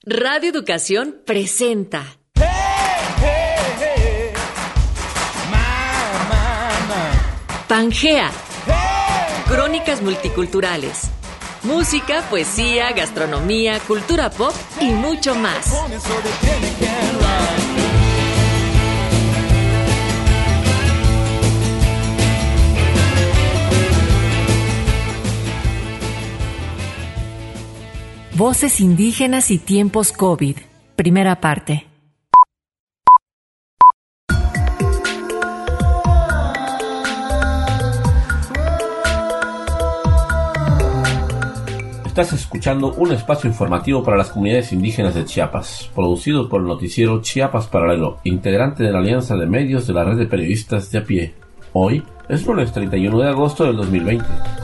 Radio Educación presenta Pangea, crónicas multiculturales, música, poesía, gastronomía, cultura pop y mucho más. Voces indígenas y tiempos COVID, primera parte. Estás escuchando un espacio informativo para las comunidades indígenas de Chiapas, producido por el noticiero Chiapas Paralelo, integrante de la Alianza de Medios de la Red de Periodistas de a pie. Hoy es lunes 31 de agosto del 2020.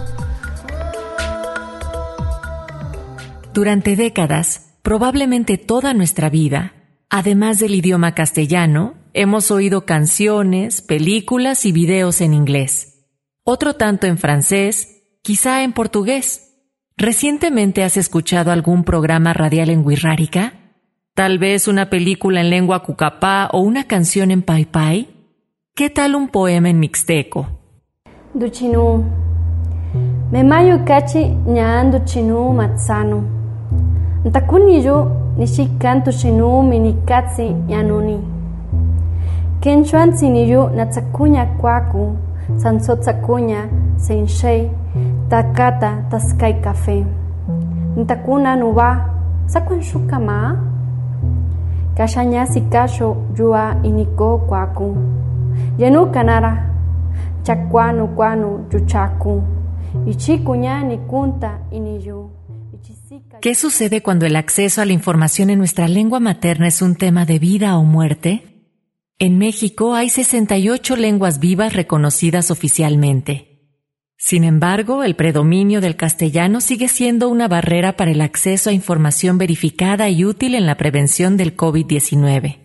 Durante décadas, probablemente toda nuestra vida, además del idioma castellano, hemos oído canciones, películas y videos en inglés. Otro tanto en francés, quizá en portugués. ¿Recientemente has escuchado algún programa radial en Wixárika? ¿Tal vez una película en lengua cucapá o una canción en paypay? ¿Qué tal un poema en mixteco? Duchinu, me mayo cachi ñaan duchinu matsano. Ntakuniyo nishikantu chinu minikatsi yanuni. Kenchuan siniyo natsakunya kwaku, sansotsakunya senshei, takata taskai café. Ntakuna nuba, sakun shukama. Kashanya sikasho yua iniko kwaku. Yenu kanara, chakwanu kwanu yuchaku. Ichikunya nikunta iniyo. ¿Qué sucede cuando el acceso a la información en nuestra lengua materna es un tema de vida o muerte? En México hay 68 lenguas vivas reconocidas oficialmente. Sin embargo, el predominio del castellano sigue siendo una barrera para el acceso a información verificada y útil en la prevención del COVID-19.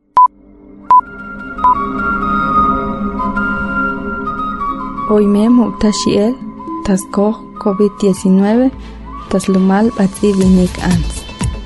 Hoy me muktashiel, taskoh COVID-19, taslumal batzi vinik ans.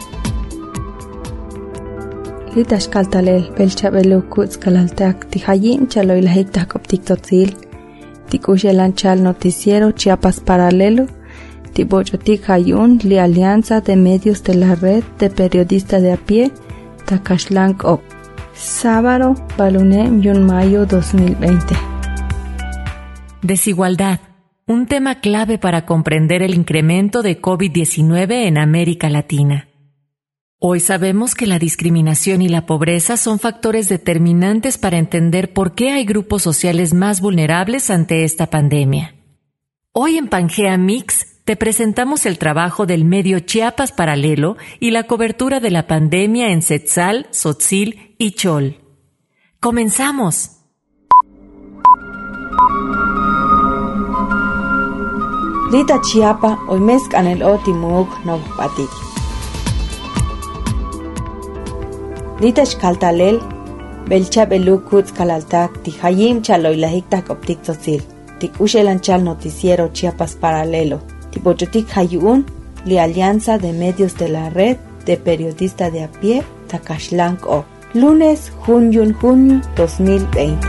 Litash kaltalel belchabelu kutz kalaltak tihayin chalo ilahik takoptik totzil. Tikushelan chal noticiero Chiapas Paralelo. Tibochotik hayun li Alianza de Medios de la Red de Periodistas de a pie. Takashlank op. Sábado, Balunem, mayo 2020. Desigualdad. Un tema clave para comprender el incremento de COVID-19 en América Latina. Hoy sabemos que la discriminación y la pobreza son factores determinantes para entender por qué hay grupos sociales más vulnerables ante esta pandemia. Hoy en Pangea Mix te presentamos el trabajo del medio Chiapas Paralelo y la cobertura de la pandemia en Setzal, Tzotzil y Chol. ¡Comenzamos! Lita Chiapa hoy mezcan el otimug no patik. Lita shkaltalel belcha belukut kalaltak tihayim chaloy lahiktak optik tzotzil. Tik ushelan chal noticiero Chiapas Paralelo. Tipochotik hayun li Alianza de Medios de la Red de Periodistas de a pie Takashlank o. Lunes, junio 2020.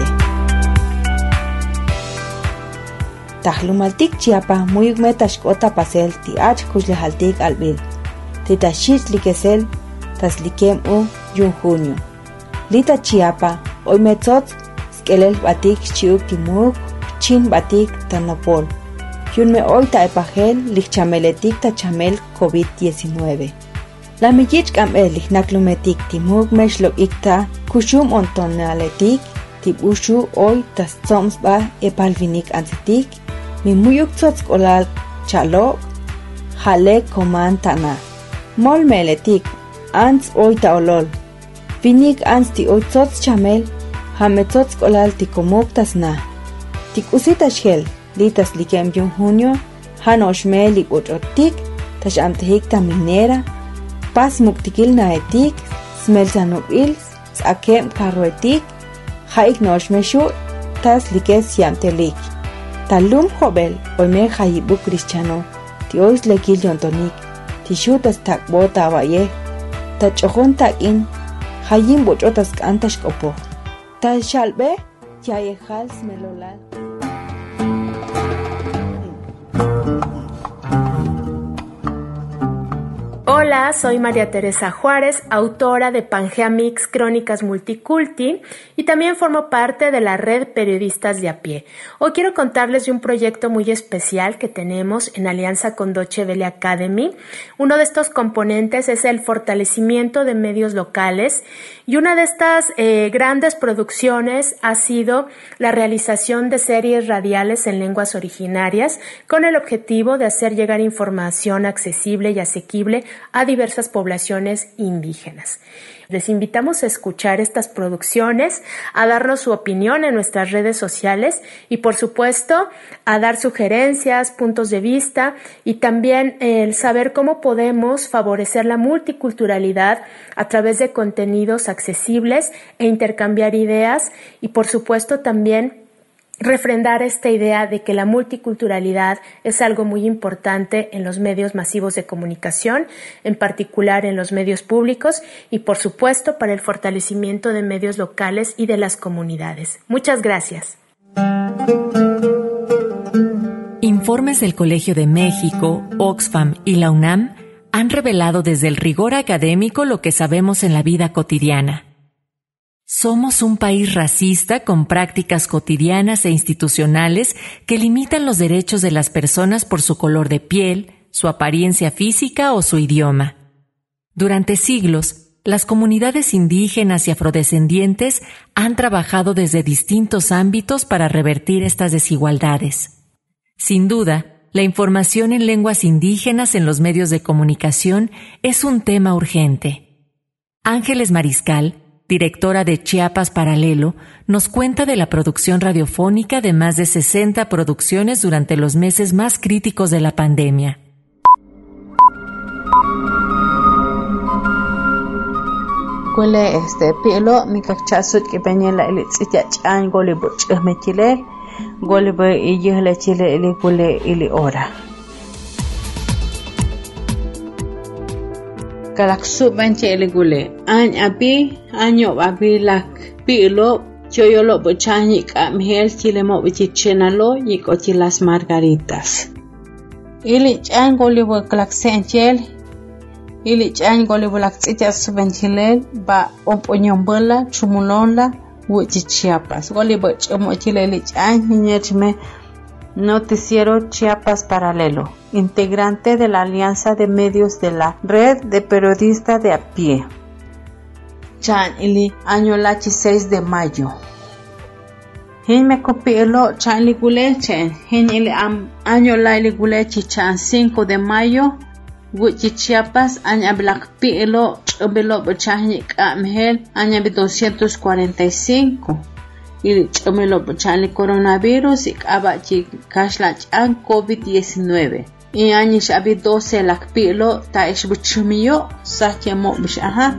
Tahlumaltik Chiapa muy metashkota pasel ti ach kushlehaltik albil. Titashit likesel taslikem junio. Lita Chiapa hoy metzot skelel batik chiuk timuk chin batik tanopol. Yun me hoy ta epagel lichameletik ta chamel COVID-19. La mijich kamel lihnaklumetik timuk meshlo ikta kushum ontonaletik tibushu hoy tas tsomsba epalvinik ansetik. Mi muyuk tzotzk olal chalok, jale koman tana. Mol meletik, ans oita olol. Vinik ans ti oy tzotz chamel, jame tzotzk olal ti komuk tasna. Tik usita shel, litas likem junio, han oshme li uchotik, tash amtehik ta minera, pas muktikil naetik, smel sanupil, sakem karuetik, haik noshme shu, tas likes yamtelik. Talum Jobel, oime Jayibu Cristiano, Tios Lequil Yontonik, Tishutas Takbota Valle, Tachojon takin, hayin bochotas cantas copo. Tachalbe, yayejals melolal. Hola, soy María Teresa Juárez, autora de Pangea Mix Crónicas Multiculti y también formo parte de la red Periodistas de a Pie. Hoy quiero contarles de un proyecto muy especial que tenemos en alianza con Deutsche Welle Academy. Uno de estos componentes es el fortalecimiento de medios locales y una de estas grandes producciones ha sido la realización de series radiales en lenguas originarias con el objetivo de hacer llegar información accesible y asequible a diversas poblaciones indígenas. Les invitamos a escuchar estas producciones, a darnos su opinión en nuestras redes sociales y, por supuesto, a dar sugerencias, puntos de vista y también el saber cómo podemos favorecer la multiculturalidad a través de contenidos accesibles e intercambiar ideas y, por supuesto, también refrendar esta idea de que la multiculturalidad es algo muy importante en los medios masivos de comunicación, en particular en los medios públicos y, por supuesto, para el fortalecimiento de medios locales y de las comunidades. Muchas gracias. Informes del Colegio de México, Oxfam y la UNAM han revelado desde el rigor académico lo que sabemos en la vida cotidiana. Somos un país racista con prácticas cotidianas e institucionales que limitan los derechos de las personas por su color de piel, su apariencia física o su idioma. Durante siglos, las comunidades indígenas y afrodescendientes han trabajado desde distintos ámbitos para revertir estas desigualdades. Sin duda, la información en lenguas indígenas en los medios de comunicación es un tema urgente. Ángeles Mariscal, directora de Chiapas Paralelo, nos cuenta de la producción radiofónica de más de 60 producciones durante los meses más críticos de la pandemia. Gole pilo mi kachasut que peñela el chan gole buch me chile gole be y le chile el gole el ora. Kalak subvenche el gule añ año abi lak pilo choyolo bochani kamhel chile mo bichinalo y cochilas margaritas ili chan gole bo kalak senchel ili chan gole bo lak tsitia subvenchele ba ompoñombola chumulonla wuchi Chiapas gole bo chomo chile ili chan niñetme Noticiero Chiapas Paralelo, integrante de la Alianza de Medios de la Red de Periodistas de a Pie. Chan ili año lachi 6 de mayo. Hin me copielo chan li gulechen. Hin ili año la ili gulechi chan 5 de mayo. Guchi Chiapas aña black pielo chubelo bachani kamhel aña 245. Y chomelo bochale coronavirus y abachi kashlach an COVID-19. Y años habí 12 lakpilo ta es buchumio sache mo bishaha.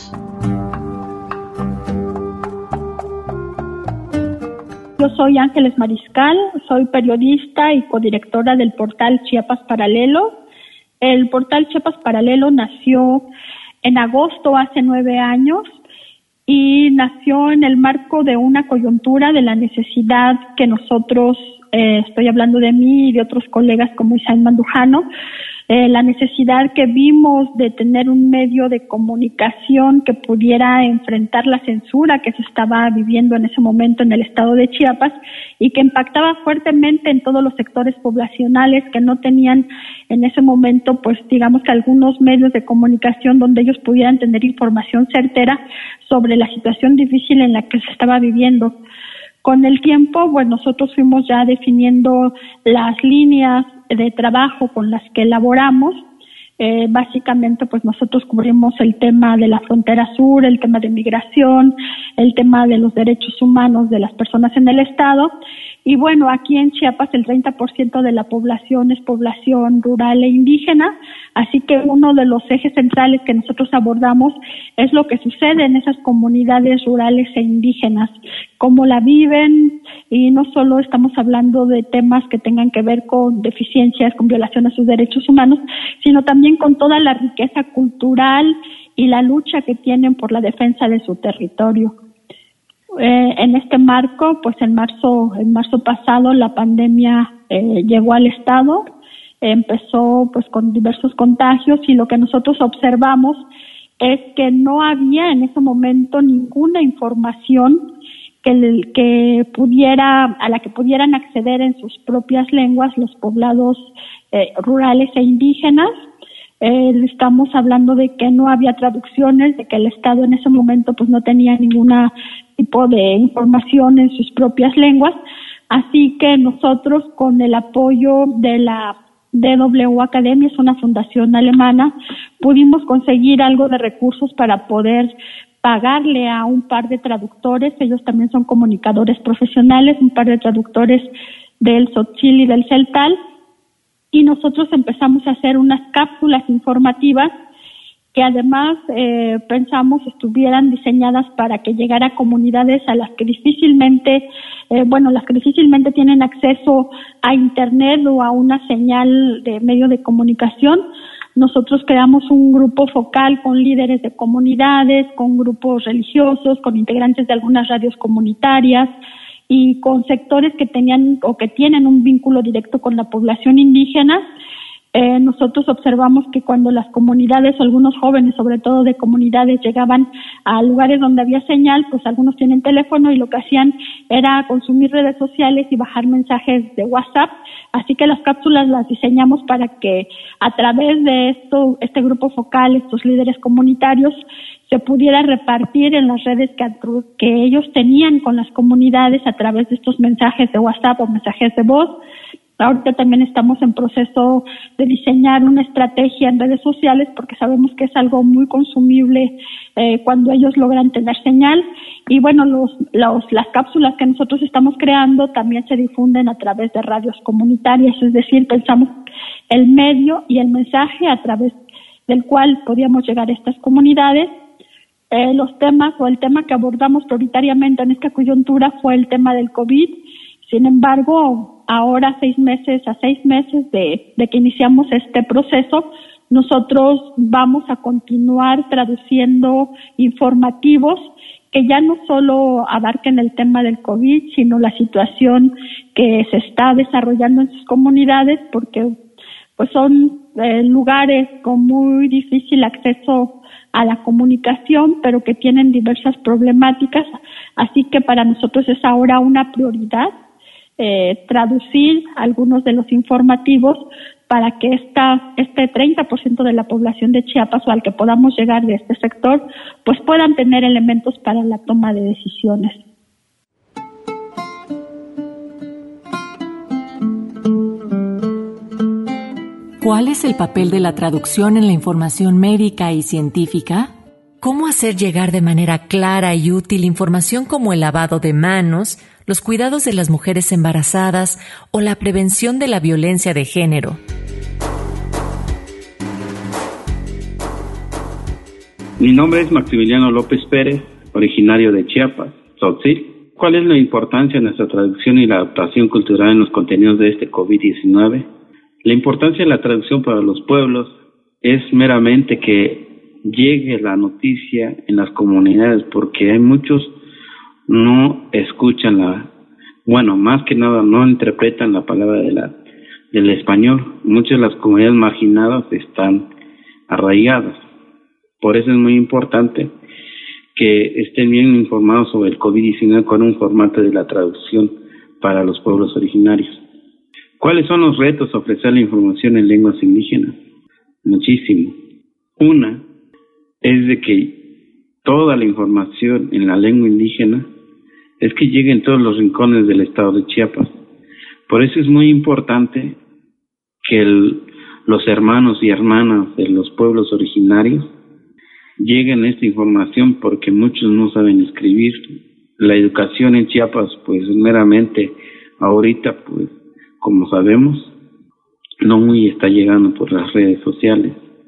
Yo soy Ángeles Mariscal, soy periodista y codirectora del portal Chiapas Paralelo. El portal Chiapas Paralelo nació en agosto hace 9 años. Y nació en el marco de una coyuntura de la necesidad que nosotros, estoy hablando de mí y de otros colegas como Isaín Mandujano, la necesidad que vimos de tener un medio de comunicación que pudiera enfrentar la censura que se estaba viviendo en ese momento en el estado de Chiapas y que impactaba fuertemente en todos los sectores poblacionales que no tenían en ese momento, pues digamos que algunos medios de comunicación donde ellos pudieran tener información certera sobre la situación difícil en la que se estaba viviendo. Con el tiempo, pues nosotros fuimos ya definiendo las líneas de trabajo con las que elaboramos. Básicamente, pues nosotros cubrimos el tema de la frontera sur, el tema de migración, el tema de los derechos humanos de las personas en el estado. Y bueno, aquí en Chiapas el 30% de la población es población rural e indígena, así que uno de los ejes centrales que nosotros abordamos es lo que sucede en esas comunidades rurales e indígenas, cómo la viven, y no solo estamos hablando de temas que tengan que ver con deficiencias, con violación a sus derechos humanos, sino también con toda la riqueza cultural y la lucha que tienen por la defensa de su territorio. En este marco, pues en marzo pasado la pandemia llegó al estado, empezó pues con diversos contagios, y lo que nosotros observamos es que no había en ese momento ninguna información a la que pudieran acceder en sus propias lenguas los poblados rurales e indígenas. Estamos hablando de que no había traducciones, de que el Estado en ese momento pues no tenía ninguna tipo de información en sus propias lenguas, así que nosotros, con el apoyo de la DW Academia, es una fundación alemana, pudimos conseguir algo de recursos para poder pagarle a un par de traductores. Ellos también son comunicadores profesionales, un par de traductores del Tzotzil y del Celtal, y nosotros empezamos a hacer unas cápsulas informativas que además pensamos estuvieran diseñadas para que llegara a comunidades a las que difícilmente tienen acceso a internet o a una señal de medio de comunicación. Nosotros creamos un grupo focal con líderes de comunidades, con grupos religiosos, con integrantes de algunas radios comunitarias y con sectores que tenían o que tienen un vínculo directo con la población indígena. Nosotros observamos que cuando las comunidades, o algunos jóvenes sobre todo de comunidades, llegaban a lugares donde había señal, pues algunos tienen teléfono y lo que hacían era consumir redes sociales y bajar mensajes de WhatsApp. Así que las cápsulas las diseñamos para que a través de este grupo focal, estos líderes comunitarios, se pudiera repartir en las redes que ellos tenían con las comunidades a través de estos mensajes de WhatsApp o mensajes de voz. Ahorita también estamos en proceso de diseñar una estrategia en redes sociales, porque sabemos que es algo muy consumible cuando ellos logran tener señal. Y bueno, las cápsulas que nosotros estamos creando también se difunden a través de radios comunitarias, es decir, pensamos el medio y el mensaje a través del cual podíamos llegar a estas comunidades. Los temas o el tema que abordamos prioritariamente en esta coyuntura fue el tema del COVID. Sin embargo, ahora a 6 meses de que iniciamos este proceso, nosotros vamos a continuar traduciendo informativos que ya no solo abarquen el tema del COVID, sino la situación que se está desarrollando en sus comunidades, porque pues son lugares con muy difícil acceso a la comunicación, pero que tienen diversas problemáticas. Así que para nosotros es ahora una prioridad traducir algunos de los informativos para que este 30% de la población de Chiapas, o al que podamos llegar de este sector, pues puedan tener elementos para la toma de decisiones. ¿Cuál es el papel de la traducción en la información médica y científica? ¿Cómo hacer llegar de manera clara y útil información como el lavado de manos, los cuidados de las mujeres embarazadas o la prevención de la violencia de género? Mi nombre es Maximiliano López Pérez, originario de Chiapas, Tzotzil. ¿Cuál es la importancia de nuestra traducción y la adaptación cultural en los contenidos de este COVID-19? La importancia de la traducción para los pueblos es meramente que llegue la noticia en las comunidades, porque hay muchos no escuchan más que nada no interpretan la palabra del español. Muchas de las comunidades marginadas están arraigadas. Por eso es muy importante que estén bien informados sobre el COVID-19 con un formato de la traducción para los pueblos originarios. ¿Cuáles son los retos a ofrecer la información en lenguas indígenas? Muchísimo. Una es de que toda la información en la lengua indígena es que llegue en todos los rincones del estado de Chiapas. Por eso es muy importante que los hermanos y hermanas de los pueblos originarios lleguen a esta información, porque muchos no saben escribir. La educación en Chiapas, pues meramente ahorita, pues como sabemos, no muy está llegando por las redes sociales.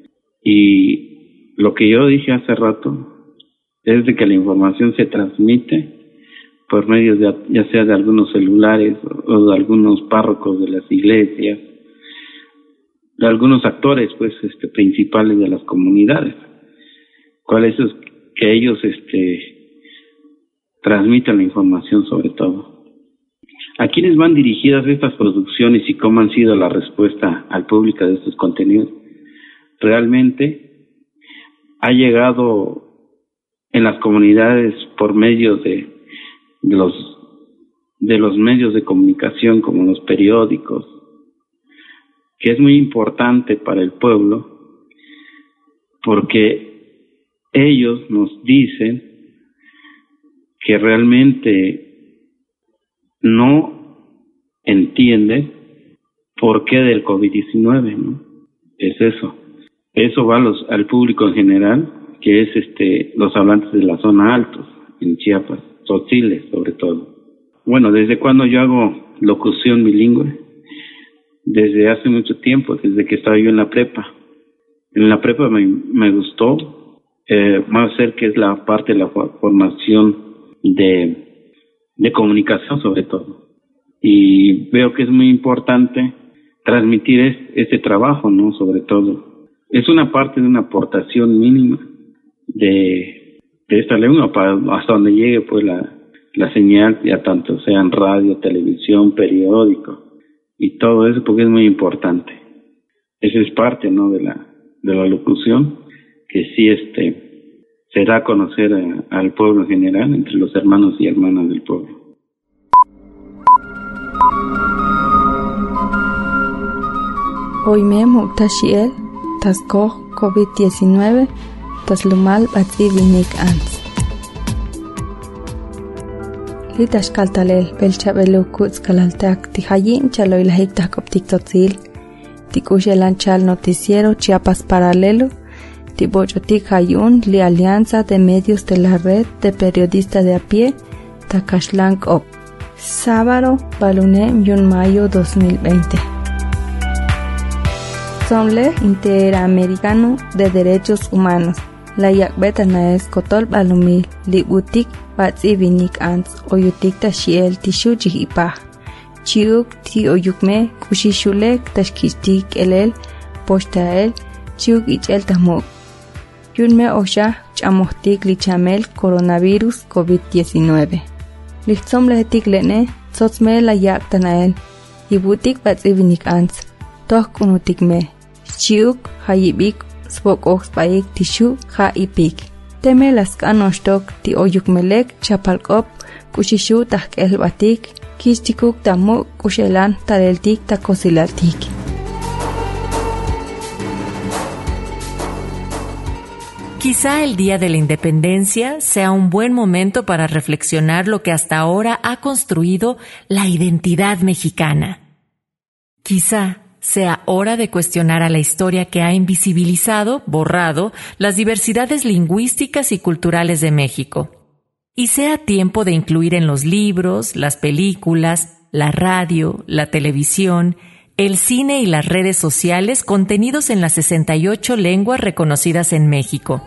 Y lo que yo dije hace rato es de que la información se transmite por medio de, ya sea de algunos celulares o de algunos párrocos de las iglesias, de algunos actores pues principales de las comunidades. cuál es que ellos transmitan la información sobre todo. ¿A quiénes van dirigidas estas producciones y cómo han sido la respuesta al público de estos contenidos? Realmente ha llegado en las comunidades por medio de los medios de comunicación como los periódicos, que es muy importante para el pueblo porque ellos nos dicen que realmente no entienden por qué del COVID-19, ¿no? Es eso. Eso va al público en general, que es los hablantes de la zona altos, en Chiapas, tzotziles sobre todo. Bueno, ¿desde cuando yo hago locución bilingüe? Desde hace mucho tiempo, desde que estaba yo en la prepa. En la prepa me gustó más hacer que es la parte de la formación de comunicación sobre todo. Y veo que es muy importante transmitir este trabajo, ¿no? Sobre todo. Es una parte de una aportación mínima de esta lengua hasta donde llegue pues la señal, ya tanto sea en radio, televisión, periódico y todo eso, porque es muy importante. Esa es parte, ¿no? de la locución, que sí se da a conocer al pueblo en general, entre los hermanos y hermanas del pueblo. Hoy me muktashiel tasko COVID-19 taslumal batzi vinik ans. Litash kaltalel belchabelu kutz kalaltak tihayin chalo ilahik takoptik totzil tikushelan chal noticiero Chiapas Paralelo tibochotik hayun li Alianza de Medios de la Red de Periodistas de a Pie Takashlank Op. Sábado, Balunem, mayo 2020. Somle Interamericano de Derechos Humanos. La yakbetana es Kotol Balumil, Libutik, Batzi Vinik Ants, Oyutik Tashiel, Tishuji Ipa. Chiuk, Ti Oyukme, Kushishulek, Tashkistik Elel, Poshtael, Chiuk Ichel Tamuk. Yunme Osha, Chamohtik Lichamel, Coronavirus COVID-19. Lichomle Tiklene, Sotzme la yaktanael, Ibutik Batzi Vinik Ants, Tok Unutikme. Chiuk, Hayibik, Spokok Paik, Tishu, Haipik. Teme las Kanostok, Ti Oyukmelek, Chapalkop, Kushishu, Tahkel Batik, Kistikuk Tamu, Kushelan, Tareltik, Takosilatik. Quizá el Día de la Independencia sea un buen momento para reflexionar lo que hasta ahora ha construido la identidad mexicana. Quizá sea hora de cuestionar a la historia que ha invisibilizado, borrado, las diversidades lingüísticas y culturales de México. Y sea tiempo de incluir en los libros, las películas, la radio, la televisión, el cine y las redes sociales contenidos en las 68 lenguas reconocidas en México.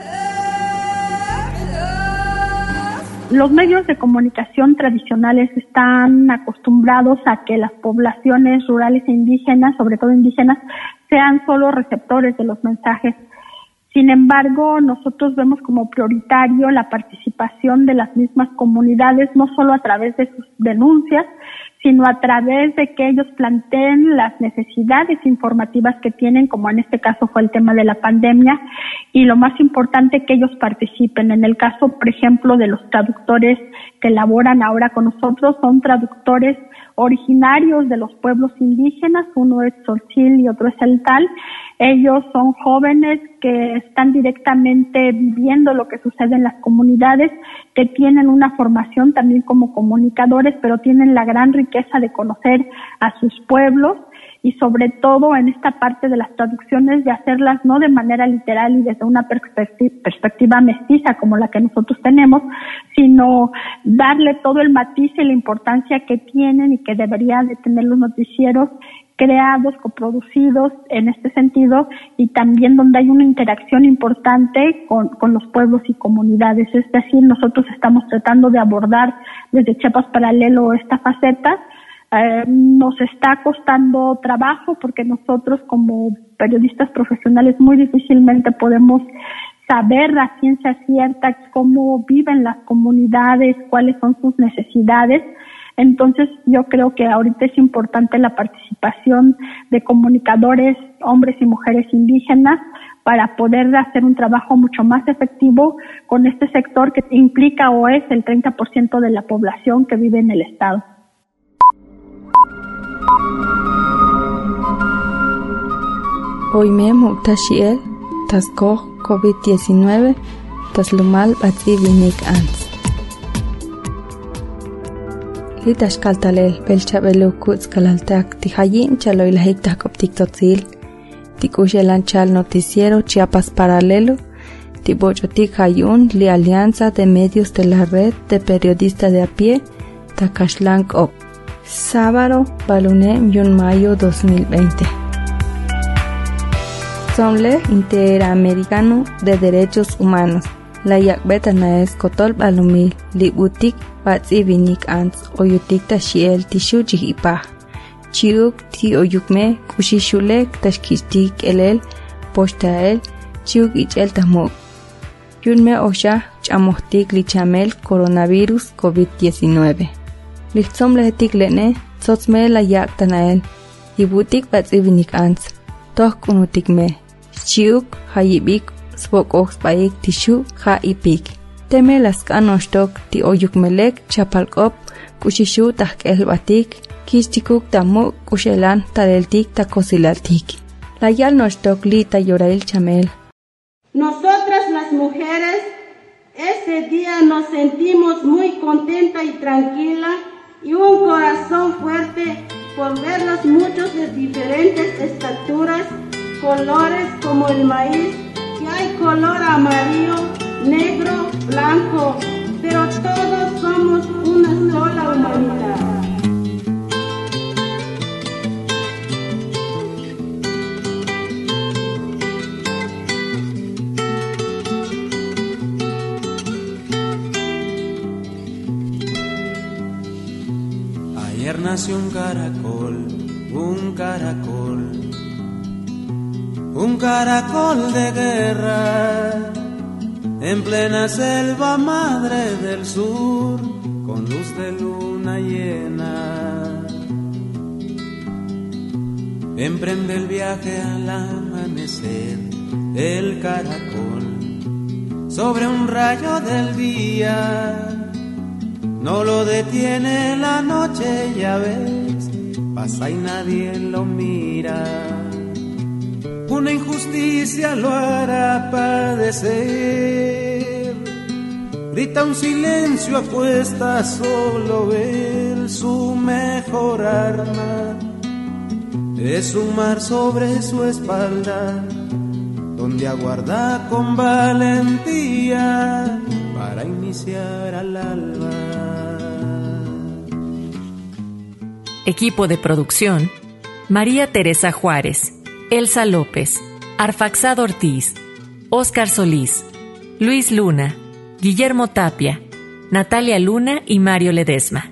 Los medios de comunicación tradicionales están acostumbrados a que las poblaciones rurales e indígenas, sobre todo indígenas, sean solo receptores de los mensajes. Sin embargo, nosotros vemos como prioritario la participación de las mismas comunidades, no solo a través de sus denuncias, sino a través de que ellos planteen las necesidades informativas que tienen, como en este caso fue el tema de la pandemia, y lo más importante, que ellos participen. En el caso, por ejemplo, de los traductores que laboran ahora con nosotros, son traductores originarios de los pueblos indígenas, uno es Tzotzil y otro es el Tal. Ellos son jóvenes que están directamente viviendo lo que sucede en las comunidades, que tienen una formación también como comunicadores, pero tienen la gran riqueza de conocer a sus pueblos y sobre todo en esta parte de las traducciones de hacerlas no de manera literal y desde una perspectiva mestiza como la que nosotros tenemos, sino darle todo el matiz y la importancia que tienen y que deberían de tener los noticieros creados, coproducidos en este sentido, y también donde hay una interacción importante con los pueblos y comunidades. Es decir, nosotros estamos tratando de abordar desde Chiapas Paralelo esta faceta. Nos está costando trabajo porque nosotros como periodistas profesionales muy difícilmente podemos saber a ciencia cierta cómo viven las comunidades, cuáles son sus necesidades. Entonces yo creo que ahorita es importante la participación de comunicadores, hombres y mujeres indígenas, para poder hacer un trabajo mucho más efectivo con este sector que implica o es el 30% de la población que vive en el estado. Hoy me tashiel, tasco COVID-19, taslumal batzi vinik ans. Litash kaltalel belchabelu kutz kalaltak tihayin chaloy lahik takoptik totzil. Tikushelan chal noticiero Chiapas Paralelo, Tibochotik Hayun, li Alianza de Medios de la Red de Periodistas de a Pie, Takashlank Op. Sábado, Balunem, Mayo 2020. Somle Interamericano de Derechos Humanos. La yakbeta naes kotol balumil, li butik batzi vinik ans, oyutik tashiel tishu chihipah. Chiuk ti oyukme kushishulek tashkistik elel poshtael chiuk ichel tamok. Yunme osha chamohtik lichamel coronavirus COVID-19. Lichtom lehetik lene tsotzme la yak tanael. Ibutik batzivinik ans. Tok unutikme. Chiuk hayibik spokok spaik tishu ha ipik. Teme las kanostok ti oyukmelek chapalkop kushishu tahkel batik. Kistikuk tamu kushelan tareltik takosilaltik. La yal nostok li tayorail chamel. Nosotras las mujeres, ese día nos sentimos muy contenta y tranquila y un corazón fuerte por verlos muchos de diferentes estaturas, colores como el maíz, que hay color amarillo, negro, blanco, pero todos somos una sola humanidad. Ayer nació un caracol de guerra, en plena selva madre del sur, con luz de luna llena. Emprende el viaje al amanecer, el caracol, sobre un rayo del día. No lo detiene la noche, ya ves, pasa y nadie lo mira. Una injusticia lo hará padecer. Grita un silencio a cuestas, solo ver su mejor arma. Es un mar sobre su espalda, donde aguarda con valentía para iniciar al alba. Equipo de producción: María Teresa Juárez, Elsa López, Arfaxad Ortiz, Óscar Solís, Luis Luna, Guillermo Tapia, Natalia Luna y Mario Ledesma.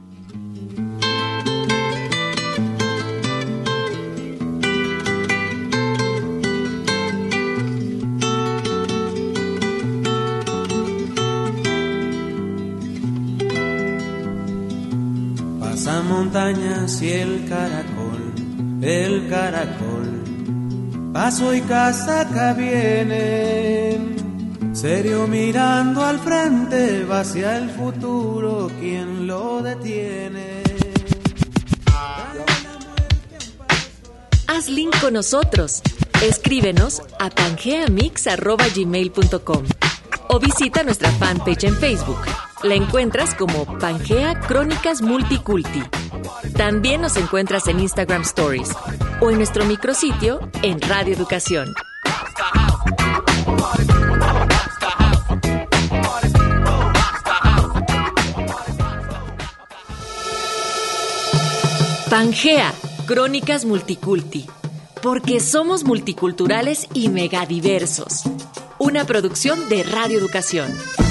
Pasan montañas y el caracol, paso y casaca vienen, serio mirando al frente, va hacia el futuro, ¿quién lo detiene? Haz link con nosotros. Escríbenos a pangeamix@gmail.com o visita nuestra fanpage en Facebook. La encuentras como Pangea Crónicas Multiculti. También nos encuentras en Instagram Stories o en nuestro micrositio en Radio Educación. Pangea Crónicas Multiculti. Porque somos multiculturales y megadiversos. Una producción de Radio Educación.